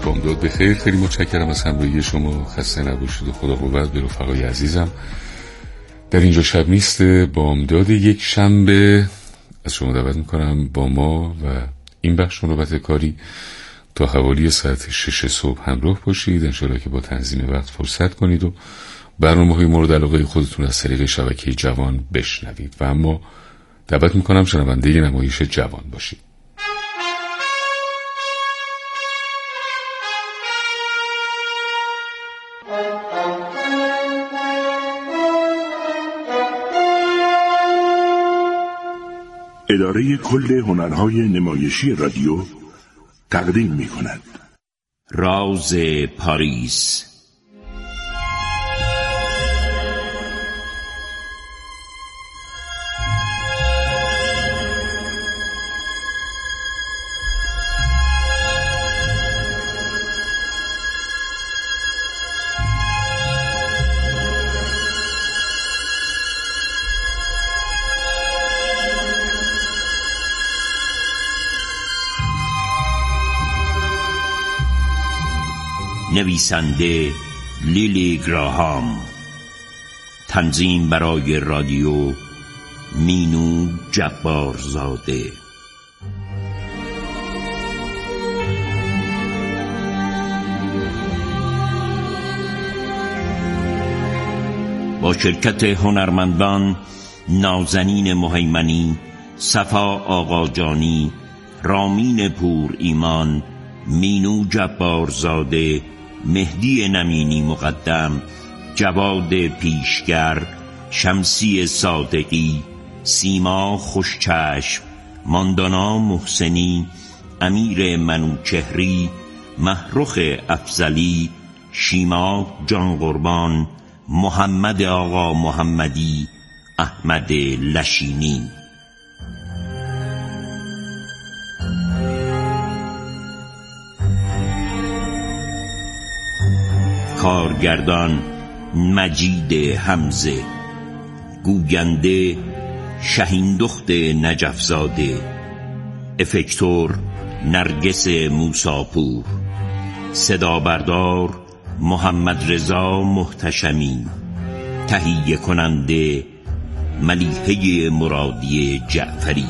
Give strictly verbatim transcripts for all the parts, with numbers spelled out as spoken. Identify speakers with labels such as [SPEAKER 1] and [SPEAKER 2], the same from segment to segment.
[SPEAKER 1] بامداد بخیر. خیلی متشکرم از همراهی شما. خسته نباشید و خدا قوت به رفقای عزیزم. در اینجا شب نیست بامداد یک شنبه از شما دعوت میکنم با ما و این بخش نوبت کاری تا حوالی ساعت شش صبح همراه باشید. انشاءالله که با تنظیم وقت فرصت کنید و برنامه‌های مورد علاقه خودتون از طریق شبکه جوان بشنوید و اما دعوت میکنم شنونده نمایش جوان باشید.
[SPEAKER 2] اداره کل هنرهای نمایشی رادیو تقدیم می کند
[SPEAKER 3] راز پاریس. نویسنده لیلی گراهام، تنظیم برای رادیو مینو جبارزاده. با شرکت هنرمندان نازنین مهیمنی، صفا آقاجانی، رامین پور ایمان، مینو جبارزاده، مهدی نمینی مقدم، جواد پیشگر، شمسی صادقی، سیما خوشچشم، ماندانا محسنی، امیر منوچهری، محرخ افضلی، شیما جان قربان، محمد آقا محمدی، احمد لشینی. کارگردان مجید حمزه، گوینده شهین دخت نجفزاده، افکتور نرگس موساپور، صدا بردار محمد رضا محتشمی، تهیه کننده ملیحه مرادی جعفری.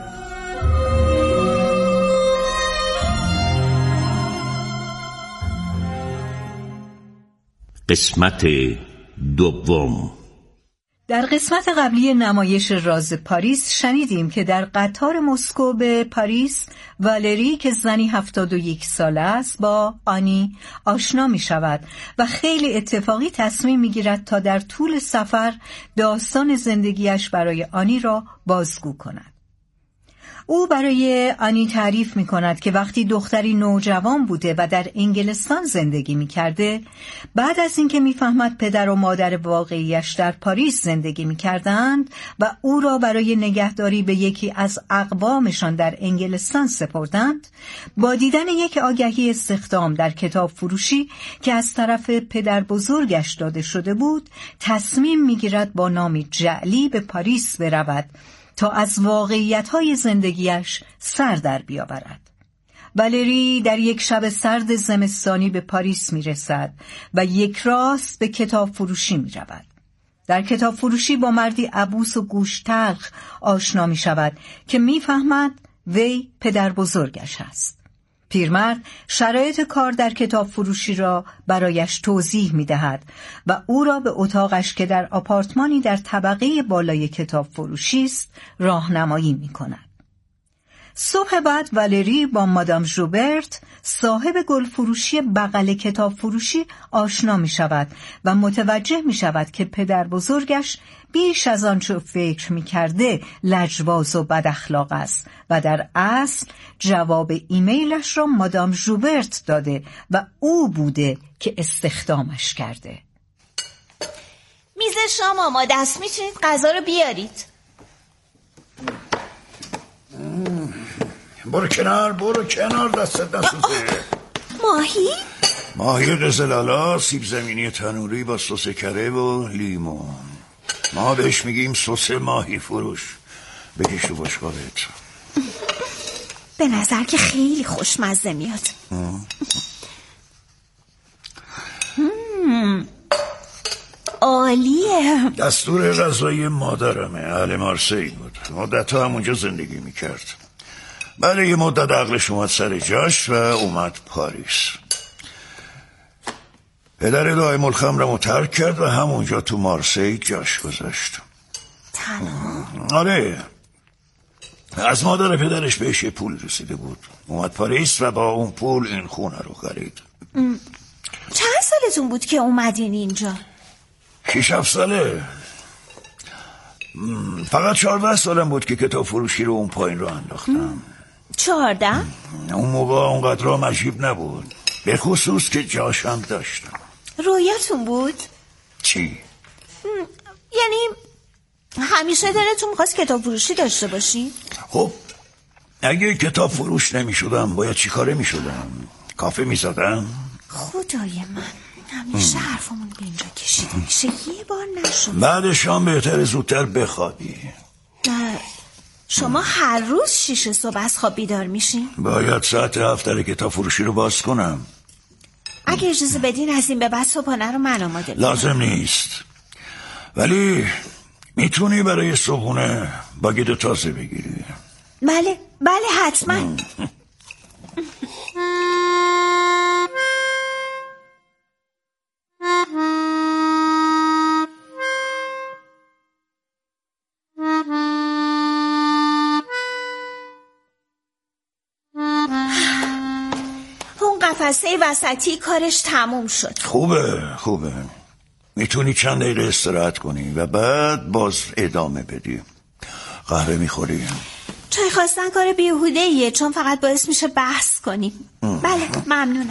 [SPEAKER 3] قسمت دوم.
[SPEAKER 4] در قسمت قبلی نمایش راز پاریس شنیدیم که در قطار مسکو به پاریس والری که زنی هفتاد و یک ساله است با آنی آشنا می شود و خیلی اتفاقی تصمیم می گیرد تا در طول سفر داستان زندگیش برای آنی را بازگو کند. او برای آنی تعریف می کند که وقتی دختری نوجوان بوده و در انگلستان زندگی می کرده، بعد از اینکه می فهمد پدر و مادر واقعیش در پاریس زندگی می کردند و او را برای نگهداری به یکی از اقوامشان در انگلستان سپردند، با دیدن یک آگهی استخدام در کتاب فروشی که از طرف پدر بزرگش داده شده بود، تصمیم می گیرد با نامی جعلی به پاریس برود تا از واقعیت‌های زندگیش سر در بیاورد. والری در یک شب سرد زمستانی به پاریس می‌رسد و یک راست به کتاب فروشی می‌رود. در کتاب فروشی با مردی عبوس و گوش تلخ آشنا می‌شود که می‌فهمد وی پدر بزرگش است. پیرمرد شرایط کار در کتاب فروشی را برایش توضیح می دهد و او را به اتاقش که در آپارتمانی در طبقه بالای کتاب فروشی است راهنمایی می کند. صبح بعد والری با مادام ژوبرت صاحب گل فروشی بغل کتاب فروشی آشنا می شود و متوجه می شود که پدر بزرگش بیش از آنچه فکر می کرده لجباز و بد اخلاق است و در اصل جواب ایمیلش را مادام ژوبرت داده و او بوده که استخدامش کرده.
[SPEAKER 5] میز شام آماده است، میتونید غذا رو بیارید.
[SPEAKER 6] برو کنار برو کنار، دستت نسوزه.
[SPEAKER 5] ماهی؟
[SPEAKER 6] ماهی قزلالا، سیب زمینی تنوری با سس کره و لیمون. ما بهش میگیم سس ماهی فروش. بکش تو بشقابت.
[SPEAKER 5] به نظر که خیلی خوشمزه میاد. عالیه.
[SPEAKER 6] دستور غذایی مادرمه، اهل مارسی بود، مدت‌ها همونجا زندگی میکرد. بعد یه مدت عقلش اومد سر جاش و اومد پاریس. پدر دائم الخمر رو ترک کرد و همونجا تو مارسی جاش گذاشت.
[SPEAKER 5] تنها؟
[SPEAKER 6] آره، از مادر پدرش بهش یه پول رسیده بود، اومد پاریس و با اون پول این خونه رو خرید.
[SPEAKER 5] چند سالتون بود که اومدین اینجا؟
[SPEAKER 6] شیش هفت ساله. فقط چهارده سالم بود که کتاب فروشی رو اون پایین رو انداختم.
[SPEAKER 5] چهارده؟
[SPEAKER 6] اون موقع اونقدر هم عجیب نبود، به خصوص که جاشم داشتم.
[SPEAKER 5] رویاتون بود؟
[SPEAKER 6] چی؟
[SPEAKER 5] یعنی همیشه دلتون می‌خواست کتاب فروشی داشته باشی؟
[SPEAKER 6] خب اگه کتاب فروش نمی شدم باید چی کاره می شدم؟ کافه می زدم؟
[SPEAKER 5] خدای من، همیشه حرفمون به اینجا کشیده میشه، یه بار نشد.
[SPEAKER 6] بعد شام بهتر زودتر بخوابی.
[SPEAKER 5] شما هر روز شیش صبح از خواب بیدار میشین؟
[SPEAKER 6] باید ساعت هفت کتاب فروشی رو باز کنم.
[SPEAKER 5] اگه اجازه بدین از این به بعد صبحانه رو من آماده میکنم.
[SPEAKER 6] لازم نیست، ولی میتونی برای صبحونه باگید تازه بگیری.
[SPEAKER 5] بله بله حتما. اون قفسه وسطی کارش تموم شد.
[SPEAKER 6] خوبه خوبه، میتونی چند دقیقه استراحت کنی و بعد باز ادامه بدی. قهوه میخوری؟
[SPEAKER 5] چای خواستن کار بیهوده ایه، چون فقط باعث میشه بحث کنیم. بله ممنونم.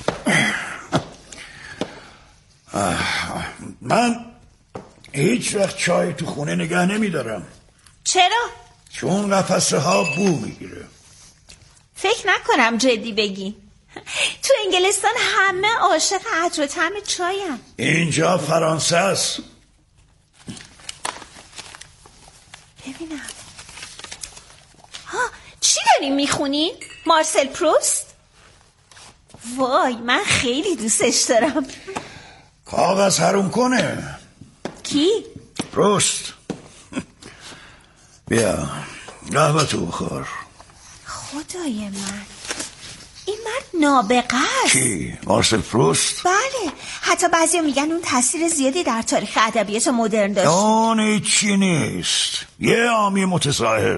[SPEAKER 6] من هیچ وقت چای تو خونه نگه نمیدارم.
[SPEAKER 5] چرا؟
[SPEAKER 6] چون قفسه ها بو میگیره.
[SPEAKER 5] فکر نکنم جدی بگی. تو انگلستان همه عاشق عطر و طعم چایم.
[SPEAKER 6] اینجا فرانسه است.
[SPEAKER 5] ببینم. ها، چی داریم میخونین؟ مارسل پروست؟ وای من خیلی دوستش دارم.
[SPEAKER 6] کاغذ حروم کنه.
[SPEAKER 5] کی؟
[SPEAKER 6] پروست. بیا قهوه تو بخور.
[SPEAKER 5] خدای من، این مرد نابغه است.
[SPEAKER 6] کی؟ مارسل پروست؟
[SPEAKER 5] بله، حتی بعضی میگن اون تاثیر زیادی در تاریخ ادبیات مدرن داشت.
[SPEAKER 6] اون چی نیست، یه عامی متظاهر.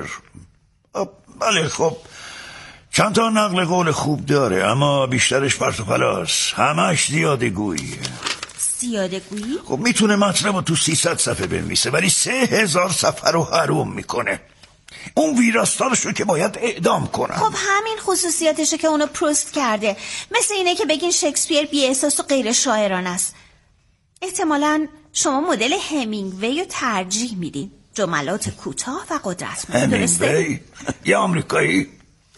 [SPEAKER 6] بله خب چند تا نقل قول خوب داره، اما بیشترش پرت و پلاس، همش زیاده گوییه.
[SPEAKER 5] زیاده گویی؟
[SPEAKER 6] خب میتونه مطلب رو تو سیصد صفحه بنویسه ولی سه هزار صفحه رو حروم میکنه. اون ویراستارش رو که باید اعدام کنن.
[SPEAKER 5] خب همین خصوصیاتشه که اونو پروست کرده. مثل اینه که بگین شکسپیر بی احساس و غیر شاعرانه است. احتمالاً شما مدل همینگوی رو ترجیح میدین، جملات کوتاه و قدرتمند.
[SPEAKER 6] همینگوی؟ یه آمریکایی؟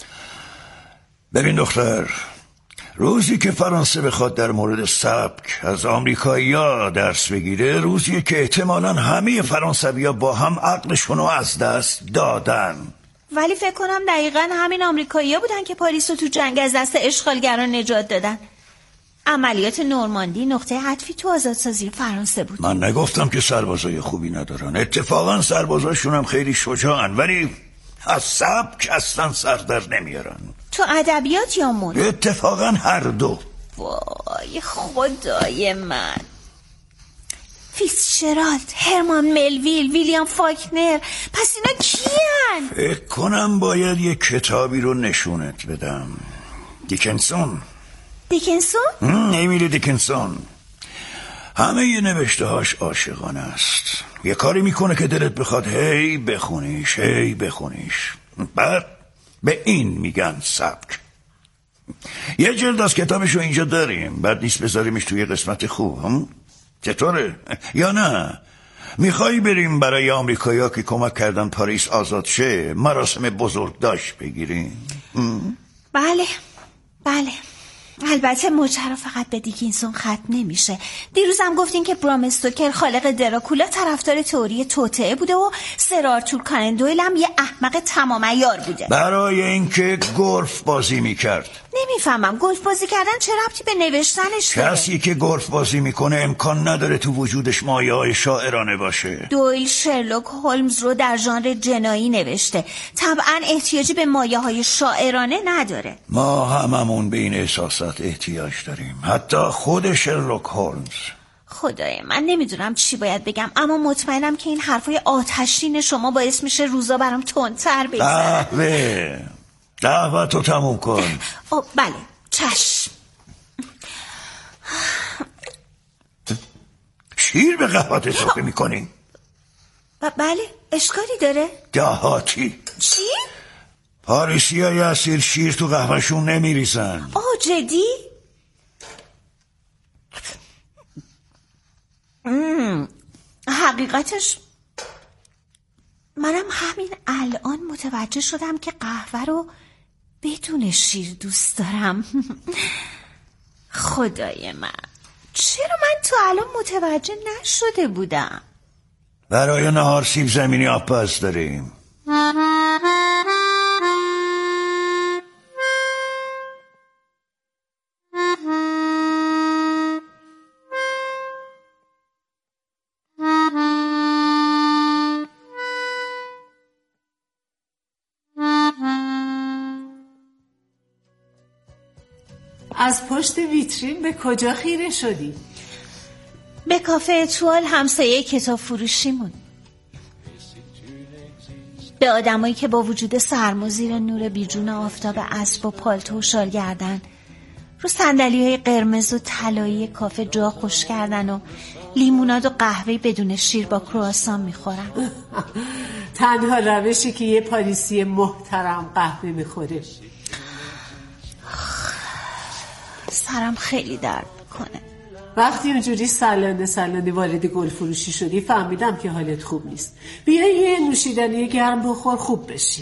[SPEAKER 6] ببین دختر، روزی که فرانسه بخواد در مورد سبک از آمریکایی‌ها درس بگیره، روزی که احتمالاً همه فرانسوی‌ها با هم عقلشون رو از دست دادن.
[SPEAKER 5] ولی فکر کنم دقیقاً همین آمریکایی‌ها بودن که پاریس رو تو جنگ از دست اشغالگران نجات دادن. عملیات نورماندی نقطه عطفی تو آزادسازی فرانسه بود.
[SPEAKER 6] من نگفتم که سربازای خوبی ندارن، اتفاقاً سربازاشون هم خیلی شجاعن، ولی از سبک اصلا سر در نمیارن.
[SPEAKER 5] تو ادبیات یا مد؟
[SPEAKER 6] اتفاقا هر دو.
[SPEAKER 5] وای خدای من. فیتزجرالد، هرمان ملویل، ویلیام فاکنر، پس اینا کیان؟
[SPEAKER 6] فکر کنم باید یه کتابی رو نشونت بدم. دیکنسون.
[SPEAKER 5] دیکنسون؟
[SPEAKER 6] امیلی دیکنسون. همه یه نوشته هاش عاشقانه است. یه کاری میکنه که دلت بخواد هی بخونیش هی بخونیش. بعد به این میگن سبک. یه جلد از کتابشو اینجا داریم، بعد نیست بذاریمش توی قسمت خوب. هم؟ چطوره؟ یا نه میخوایی بریم برای آمریکایی‌ها که کمک کردن پاریس آزاد شه مراسم بزرگ داشت بگیریم؟
[SPEAKER 5] بله بله، البته ماجرا فقط به دیکینسون ختم نمیشه. دیروزم گفتین که برام استوکر خالق دراکولا طرفدار تئوری توطئه بوده و سر آرتور کانن دویل هم یه احمق تمام عیار بوده.
[SPEAKER 6] برای اینکه گلف بازی میکرد.
[SPEAKER 5] نمیفهمم گلف بازی کردن چه ربطی به نوشتنش داره؟
[SPEAKER 6] کسی که گلف بازی میکنه امکان نداره تو وجودش مایه های شاعرانه باشه.
[SPEAKER 5] دویل شرلوک هولمز رو در ژانر جنایی نوشته، طبعا احتیاجی به مایه های شاعرانه نداره.
[SPEAKER 6] ما هممون به این احساسات احتیاج داریم، حتی خود شرلوک هولمز.
[SPEAKER 5] خدای من نمیدونم چی باید بگم، اما مطمئنم که این حرفای آتشین شما باعث میشه روزا برام تندتر بگذره.
[SPEAKER 6] قهوه قهوه تو تموم کن.
[SPEAKER 5] او بله چشم.
[SPEAKER 6] شیر به قهوه اضافه میکنی؟
[SPEAKER 5] ب- بله اشکالی داره؟
[SPEAKER 6] دهاتی.
[SPEAKER 5] چی؟
[SPEAKER 6] پاریسی های اصیل شیر تو قهوهشون نمیریزن.
[SPEAKER 5] آه جدی؟ مم. حقیقتش منم همین الان متوجه شدم که قهوه رو بدون شیر دوست دارم. خدای من چرا من تا الان متوجه نشده بودم؟
[SPEAKER 6] برای نهار سیب زمینی آبپز داریم.
[SPEAKER 7] از پشت ویترین به کجا خیره شدی؟
[SPEAKER 5] به کافه اتوال، همسایه کتاب فروشیمون. به آدمایی که با وجود سرم و زیر نور بیجون آفتاب اسب و پالتو و شال گردن رو صندلی‌های قرمز و طلایی کافه جا خوش کردن و لیموناد و قهوه بدون شیر با کرواسان میخورن.
[SPEAKER 7] تنها روشی که یه پاریسی محترم قهوه میخوره.
[SPEAKER 5] سرم خیلی درد میکنه.
[SPEAKER 7] وقتی اونجوری سلانه سلانه وارد گل فروشی شدی فهمیدم که حالت خوب نیست. بیا یه نوشیدنی گرم بخور خوب بشی.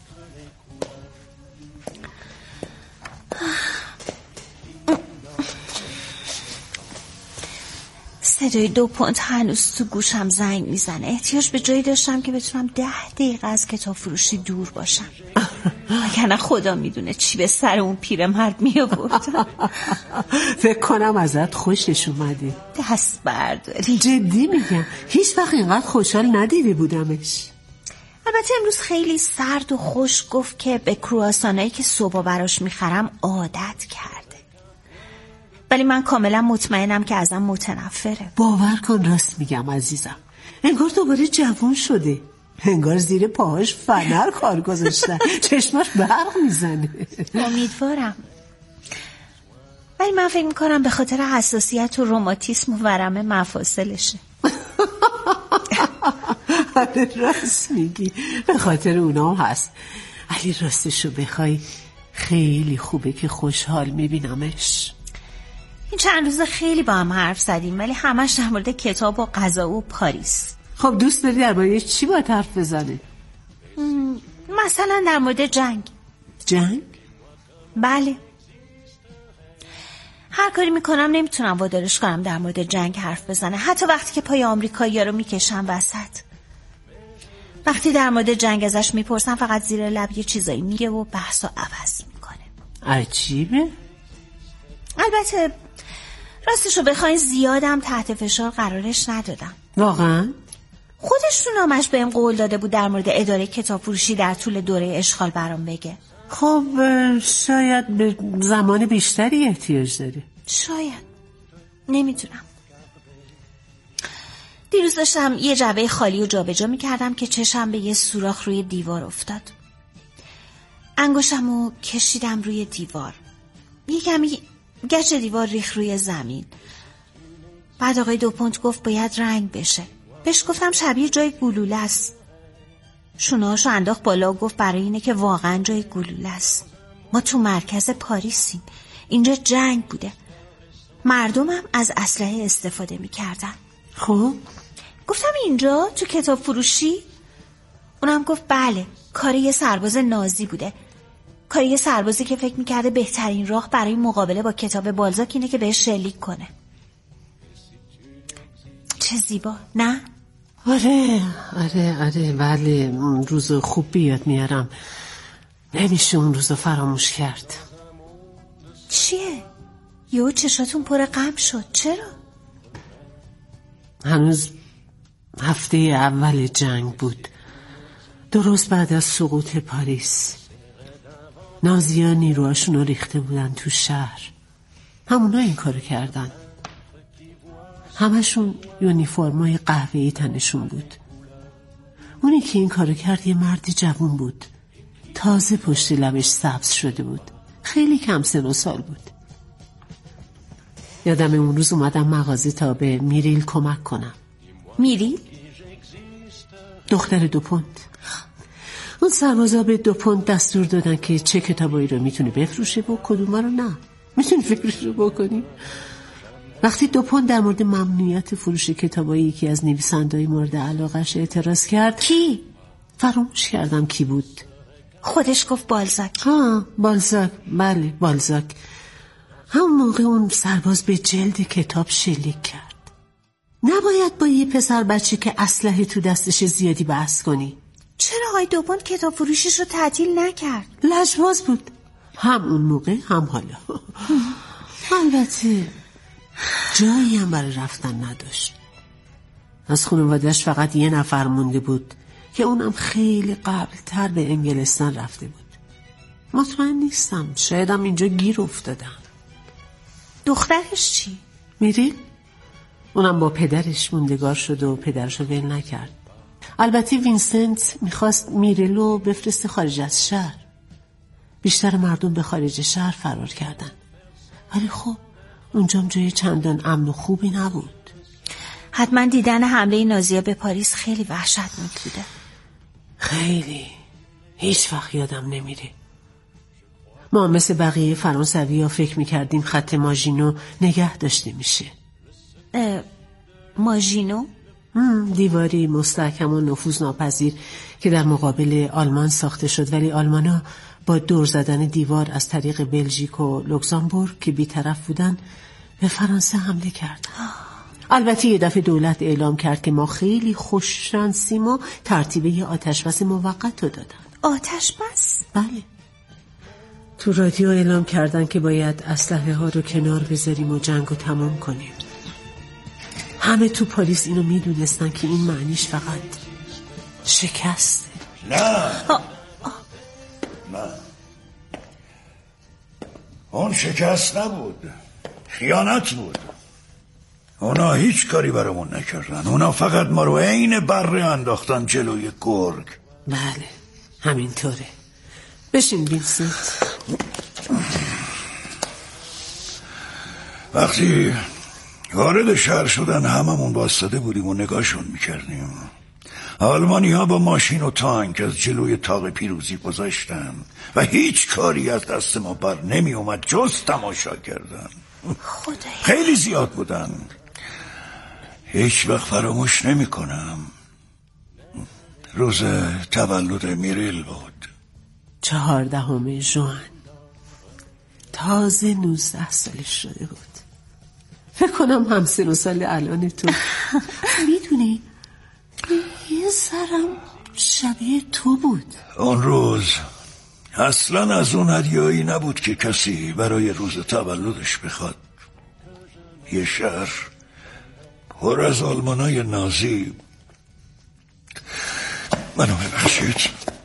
[SPEAKER 5] صدای دو پوند هنوز تو گوشم زنگ میزنه. احتیاج به جایی داشتم که بتونم ده دقیقه از کتاب فروشی دور باشم. وگرنه خدا میدونه چی به سر اون پیرمرد میآورد.
[SPEAKER 7] فکر کنم ازت خوشش اومده.
[SPEAKER 5] دست برداری.
[SPEAKER 7] جدی میگم هیچ وقت اینقدر خوشحال ندیده بودمش.
[SPEAKER 5] البته امروز خیلی سرد و خوش گفت که به کرواسانایی که صبح براش میخرم عادت کرده. ولی من کاملا مطمئنم که ازم متنفره.
[SPEAKER 7] باور کن راست میگم عزیزم. انگار دوباره جوان شده. انگار زیر پاهاش فنر کار گذاشتن. چشماش برق میزنه.
[SPEAKER 5] امیدوارم. ولی من فکر میکنم به خاطر حساسیت و روماتیسم و ورم مفاصلشه.
[SPEAKER 7] راست میگی به خاطر اونام هست. ولی راستشو بخوای خیلی خوبه که خوشحال میبینمش.
[SPEAKER 5] این چند روز خیلی با هم حرف زدیم ولی همش در مورد کتاب و غذا و پاریس.
[SPEAKER 7] خب دوست داری در مورد چی باید حرف بزنه؟
[SPEAKER 5] مثلا در مورد جنگ.
[SPEAKER 7] جنگ؟
[SPEAKER 5] بله. هر کاری میکنم نمیتونم وادارش کنم در مورد جنگ حرف بزنه، حتی وقتی که پای آمریکایی‌ها رو میکشم وسط. وقتی در مورد جنگ ازش میپرسم فقط زیر لب یه چیزایی میگه و بحثو عوض میکنه.
[SPEAKER 7] عجیبه.
[SPEAKER 5] البته راستشو بخواین زیادم تحت فشار قرارش ندادم.
[SPEAKER 7] واقعا؟
[SPEAKER 5] خودش تو نامش بهم قول داده بود در مورد اداره کتاب فروشی در طول دوره اشغال برام بگه.
[SPEAKER 7] خب شاید به زمان بیشتری احتیاج داره.
[SPEAKER 5] شاید. نمیدونم. دیروز داشتم یه جعبه خالی و جابجا میکردم که چشم به یه سوراخ روی دیوار افتاد. انگشتمو کشیدم روی دیوار. یه کمی گچ دیوار ریخ روی زمین. بعد آقای دو پونت گفت باید رنگ بشه. بهش گفتم شبیه جای گلوله است. شونه‌هاشو انداخت بالا و گفت برای اینه که واقعا جای گلوله است. ما تو مرکز پاریسیم. اینجا جنگ بوده. مردمم از اسلحه استفاده میکردن.
[SPEAKER 7] خب
[SPEAKER 5] گفتم اینجا تو کتاب فروشی؟ اونم گفت بله، کار یه سرباز نازی بوده. کار یه سربازی که فکر میکرده بهترین راه برای مقابله با کتاب بالزاک اینه که بهش شلیک کنه. چه زیبا، نه؟
[SPEAKER 7] آره آره آره بله، اون روزو خوب بیاد میارم. نمیشه اون روزو فراموش کرد.
[SPEAKER 5] چیه؟ یهو چشاتون پر غم شد، چرا؟
[SPEAKER 7] هنوز هفته اول جنگ بود، درست بعد از سقوط پاریس. نازی‌ها نیروهاشون رو ریخته بودن تو شهر. همونا این کارو کردن. همشون یونیفرمای قهوه‌ای تنشون بود. اونی که این کارو کرد یه مردی جوون بود، تازه پشت لبش سبز شده بود، خیلی کم سن و سال بود. یادم اون روز اومدم مغازه تا به میریل کمک کنم.
[SPEAKER 5] میریل؟
[SPEAKER 7] دختر دوپونت. اون سربازا به دوپونت دستور دادن که چه کتابایی رو میتونه بفروشه و کدوم رو نه. میتونی فکرش رو بکنی؟ وقتی دوپونت در مورد ممنوعیت فروش کتابایی یکی از نویسنده‌های مورد علاقه‌اش اعتراض کرد.
[SPEAKER 5] کی؟
[SPEAKER 7] فراموش کردم کی بود.
[SPEAKER 5] خودش گفت بالزاک.
[SPEAKER 7] ها بالزاک، بله بالزاک. همون موقع اون سرباز به جلد کتاب شلیک کرد. نباید با یه پسر بچه که اسلحه تو دستش زیادی بحث کنی.
[SPEAKER 5] چرا آقای دوپونت کتاب فروشش رو تعطیل نکرد؟
[SPEAKER 7] لجباز بود، هم اون موقع هم حالا. البته جایی هم برای رفتن نداشت. از خانواده‌اش فقط یه نفر مونده بود که اونم خیلی قبل تر به انگلستان رفته بود. مطمئن نیستم، شایدم اینجا گیر افتادم.
[SPEAKER 5] دخترش چی؟
[SPEAKER 7] میریل؟ اونم با پدرش موندگار شد و پدرشو ول نکرد. البته وینسنت میخواست میریلو بفرسته خارج از شهر. بیشتر مردم به خارج شهر فرار کردن، ولی خب اونجام جای چندان امن و خوبی نبود.
[SPEAKER 5] حتما دیدن حمله نازی‌ها به پاریس خیلی وحشتناک بوده.
[SPEAKER 7] خیلی، هیچ وقت یادم نمیره. ما مثل بقیه فرانسوی ها فکر میکردیم خط ماژینو نگه داشته میشه.
[SPEAKER 5] ماژینو؟
[SPEAKER 7] دیواری مستحکم و نفوذناپذیر که در مقابل آلمان ساخته شد، ولی آلمانا با دور زدن دیوار از طریق بلژیک و لوکزامبورگ که بی‌طرف بودن به فرانسه حمله کردن. البته یه دفعه دولت اعلام کرد که ما خیلی خوششانسیم و ترتیب یه آتشبس موقت رو دادن.
[SPEAKER 5] آتشبس؟
[SPEAKER 7] بله. تو رادیو اعلام کردن که باید اسلحه ها رو کنار بذاریم و جنگ رو تمام کنیم. همه تو پاریس اینو میدونستن که این معنیش فقط شکسته.
[SPEAKER 6] نه آه. نه اون شکست نبود، خیانت بود. اونا هیچ کاری برامون نکردن. اونا فقط ما رو عین بره انداختن جلوی گرگ.
[SPEAKER 7] بله همینطوره. بشین وینسنت.
[SPEAKER 6] وقتی وارد شهر شدن هممون بایستاده بودیم و نگاهشون میکردیم. آلمانی ها با ماشین و تانک از جلوی تاق پیروزی گذاشتن و هیچ کاری از دست ما بر نمی اومد جز تماشا کردن.
[SPEAKER 5] خدایا
[SPEAKER 6] خیلی زیاد بودن. هیچ وقت فراموش نمی کنم. روز تولد میریل بود،
[SPEAKER 7] چهاردهم ژوئن. تازه نوزده سالش شده بود. فکر کنم همسن و سال الان تو. میدونی یه ذرم شبیه تو بود.
[SPEAKER 6] اون روز اصلا از اون هدیه‌ای نبود که کسی برای روز تولدش بخواد. یه شهر پر از آلمانای نازی. منو ببخشید.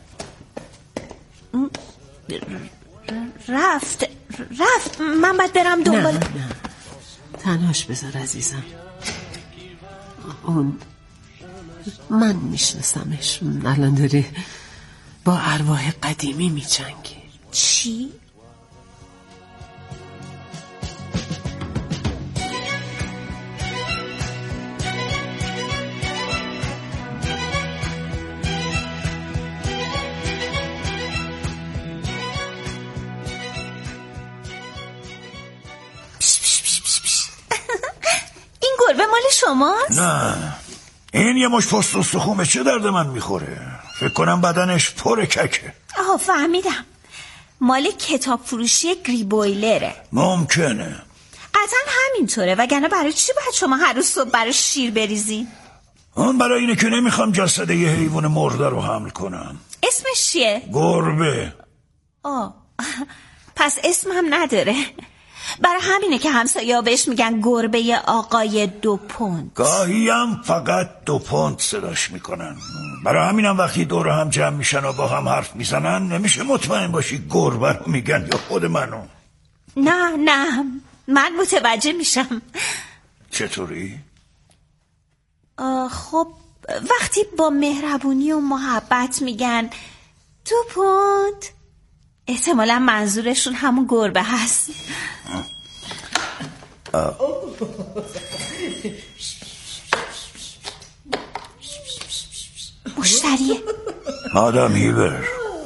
[SPEAKER 5] رفت رفت من باید برم دنبال.
[SPEAKER 7] نه نه تنهاش بذار عزیزم. اون من میشناسمش، الان داره با ارواح قدیمی میجنگه.
[SPEAKER 5] چی؟ این گربه مال شماست؟
[SPEAKER 6] نه این یه مش پست استخومه، چه درد من میخوره؟ فکر کنم بدنش پر ککه.
[SPEAKER 5] آها فهمیدم، مال کتاب فروشی گریبویلره.
[SPEAKER 6] ممکنه
[SPEAKER 5] قطعا همینطوره، وگرنه برای چی باید شما هر روز صبح برای شیر بریزین؟
[SPEAKER 6] اون برای اینه که نمیخوام جسد یه حیوان مرده رو حمل کنم.
[SPEAKER 5] اسمش چیه؟
[SPEAKER 6] گربه.
[SPEAKER 5] آه پس اسم هم نداره. برای همینه که همسایه‌ها بهش میگن گربه آقای دو پوند.
[SPEAKER 6] گاهی هم فقط دو پوند صداش میکنن. برای همینم وقتی دور هم جمع میشن و با هم حرف میزنن نمیشه مطمئن باشی گربه رو میگن یا خود منو.
[SPEAKER 5] نه نه من متوجه میشم.
[SPEAKER 6] چطوری؟
[SPEAKER 5] خب وقتی با مهربونی و محبت میگن دو پوند احتمالا منظورشون همون گربه هست. مشتریه.
[SPEAKER 6] آدم هیبر.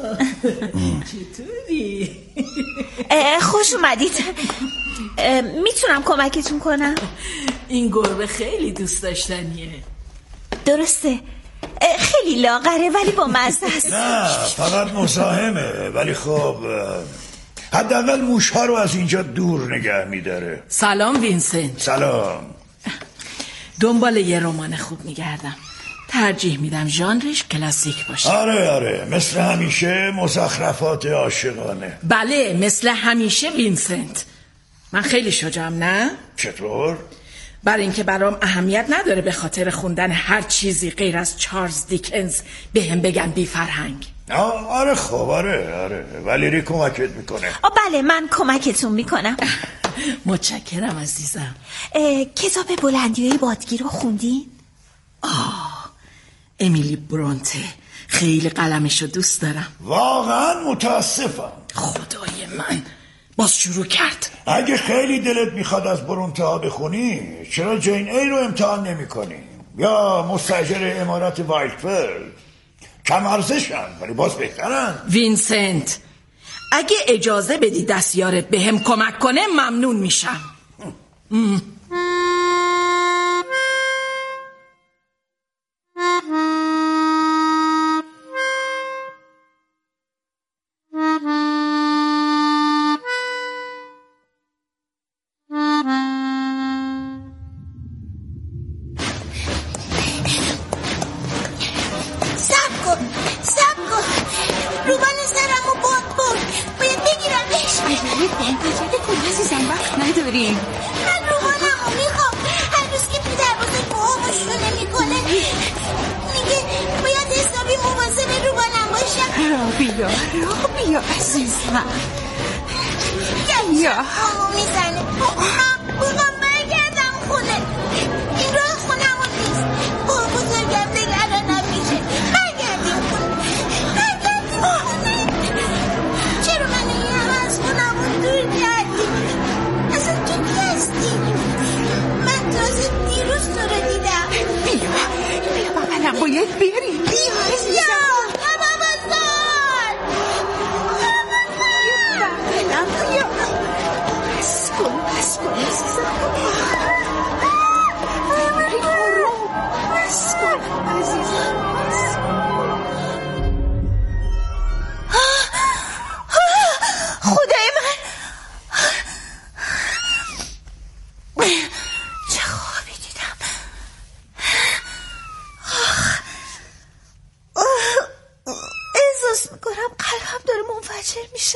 [SPEAKER 7] چطوری؟
[SPEAKER 5] خوش اومدید. میتونم کمکتون کنم؟
[SPEAKER 7] این گربه خیلی دوست داشتنیه.
[SPEAKER 5] درسته خیلی لاغره ولی با مزه است.
[SPEAKER 6] نه فقط مزاحمه ولی خب حداقل موشها رو از اینجا دور نگه میداره.
[SPEAKER 7] سلام وینسنت.
[SPEAKER 6] سلام.
[SPEAKER 7] دنبال یه رمان خوب میگردم. ترجیح میدم ژانرش کلاسیک باشه.
[SPEAKER 6] آره آره مثل همیشه مزخرفات عاشقانه.
[SPEAKER 7] بله مثل همیشه وینسنت. من خیلی شجاعم نه؟
[SPEAKER 6] چطور؟
[SPEAKER 7] برای اینکه برام اهمیت نداره به خاطر خوندن هر چیزی غیر از چارلز دیکنز به هم بگن بی فرهنگ.
[SPEAKER 6] آره خب آره آره ولی ری کمکت میکنه.
[SPEAKER 5] آه بله من کمکتون میکنم.
[SPEAKER 7] متشکرم عزیزم.
[SPEAKER 5] کتاب بلندیای بادگیر رو خوندین؟
[SPEAKER 7] آه امیلی برونته خیلی قلمشو دوست دارم.
[SPEAKER 6] واقعا متاسفم.
[SPEAKER 7] خدای من باز شروع کرد.
[SPEAKER 6] اگه خیلی دلت میخواد از برونته ها بخونی چرا جین ای رو امتحان نمی کنی؟ یا مستاجر امارت وایلدفیلد. کم ارزشن ولی باز بهترن.
[SPEAKER 7] وینسنت اگه اجازه بدی دستیارت به هم کمک کنه ممنون میشم.
[SPEAKER 8] بیا بیا عزیزم.
[SPEAKER 5] یا همو میزنه. بگم برگردم خونه. این راه خونمون نیست. با بزرگم نگران نمیشه. برگردیم خونه. برگردیم خونه. چرا من این هم از خونمون دور کردیم؟ اصلا تو کی هستی؟ من تازه دیروز تو رو دیدم.
[SPEAKER 8] بیا بیا بابا باید بریم. بیا عزیزم.
[SPEAKER 5] میشه.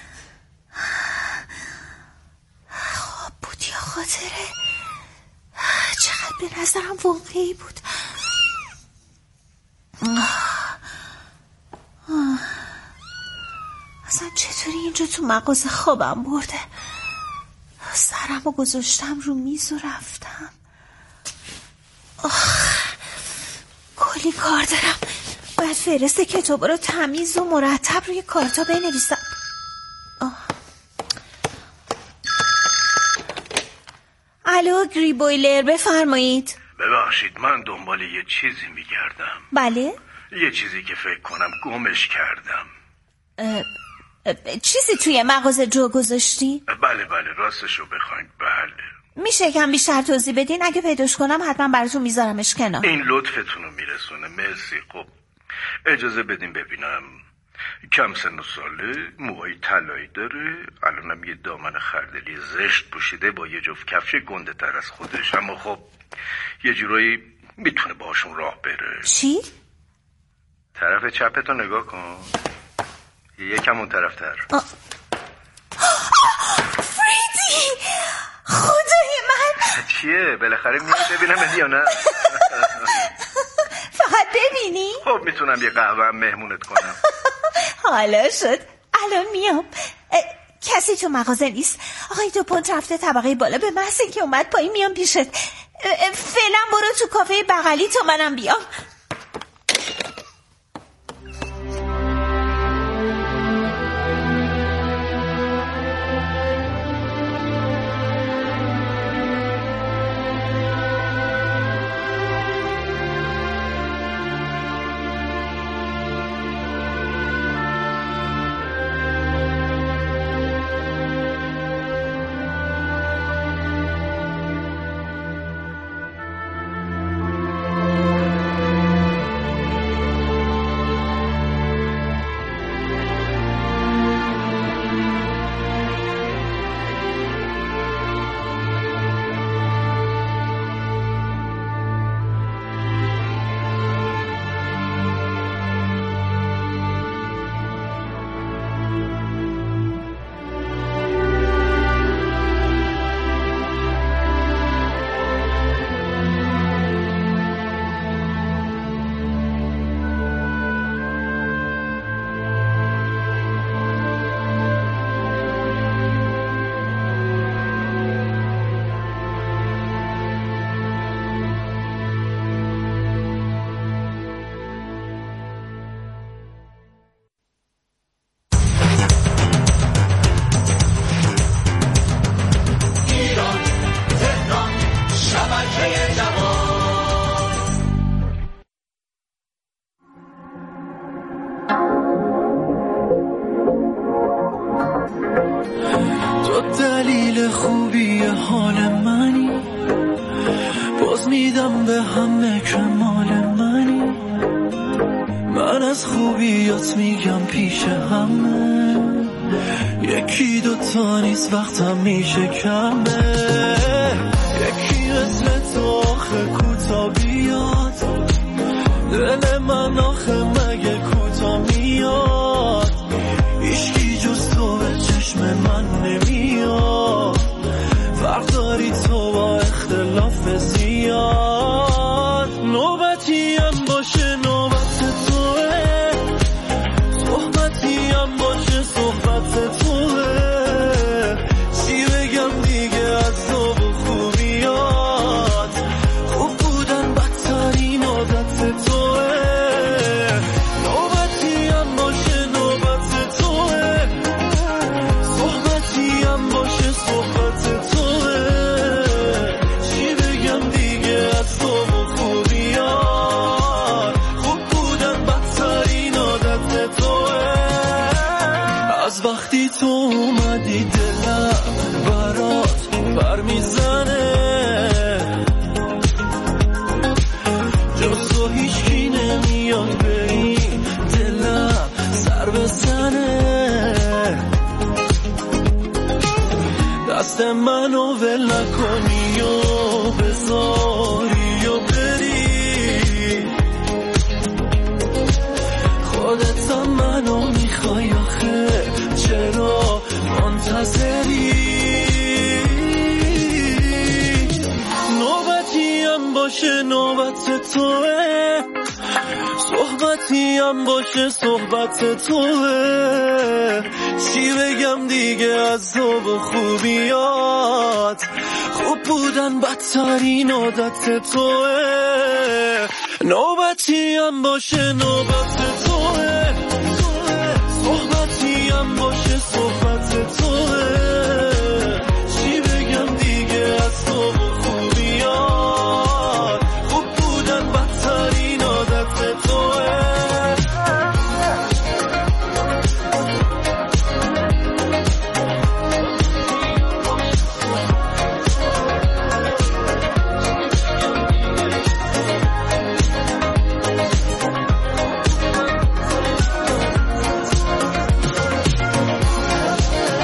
[SPEAKER 5] خواب بود یا خاطره؟ چقدر به نظرم واقعی بود. اصلا چطوری اینجا تو مغازه خوابم برده؟ سرمو گذاشتم رو میز و رفتم. کلی کار دارم. باید فهرست کتابا رو تمیز و مرتب روی کارتا بنویسم. آه. الو گری بویلر بفرمایید.
[SPEAKER 9] ببخشید من دنبال یه چیزی میگردم.
[SPEAKER 5] بله؟
[SPEAKER 9] یه چیزی که فکر کنم گمش کردم.
[SPEAKER 5] اه اه چیزی توی مغازه جو گذاشتی؟
[SPEAKER 9] بله بله راستشو بخواید بله.
[SPEAKER 5] میشه کم بیشتر توضیح بدین؟ اگه پیداش کنم حتما براتون میذارمش کنار.
[SPEAKER 9] این لطفتون رو میرسونه. مرسی. خب اجازه بدین ببینم. کم سن و ساله، موهای طلایی داره، الانم یه دامن خردلی زشت پوشیده با یه جفت کفش گنده تر از خودش، اما خب یه جورایی میتونه باشون راه بره.
[SPEAKER 5] چی؟
[SPEAKER 9] طرف چپتو نگاه کن، یکم اون طرف تر.
[SPEAKER 5] فریدی خدای من.
[SPEAKER 9] چیه؟ بالاخره میای ببینم یا نه؟
[SPEAKER 5] فقط ببینی؟
[SPEAKER 9] خب میتونم یه قهوه هم مهمونت کنم.
[SPEAKER 5] حالا شد، الان میام. کسی تو مغازه نیست. آقای دو پونت رفته طبقه بالا، به محض اینکه اومد پایین میام پیشت. فعلا برو تو کافه بغلی تا منم بیام.
[SPEAKER 10] وقتم میشه کمه، یکی مثل تو آخه کوتا بیاد، دل من آخه مگه کوتا میاد، هیچکی جز تو به چشم من نمیاد، فرق داری تو با اختلاف زیاد، نوبتی هم باشه نوبت توه، صحبتی هم باشه صحبت توه، وقتی تو اومدی دلم برات بر میزنه، جز تو هیچکی نمیاد به این دلم سر بزنه، دست منو ول نکنی و بذاری و بری، خودت هم منو میخوای آخه چرا منتظری، نوبتی هم باشه نوبت توه، صحبتی هم باشه صحبت توه، چی بگم دیگه از تو به خوبیات، خوب بودن بدترین عادت توه، نوبتی هم باشه نوبت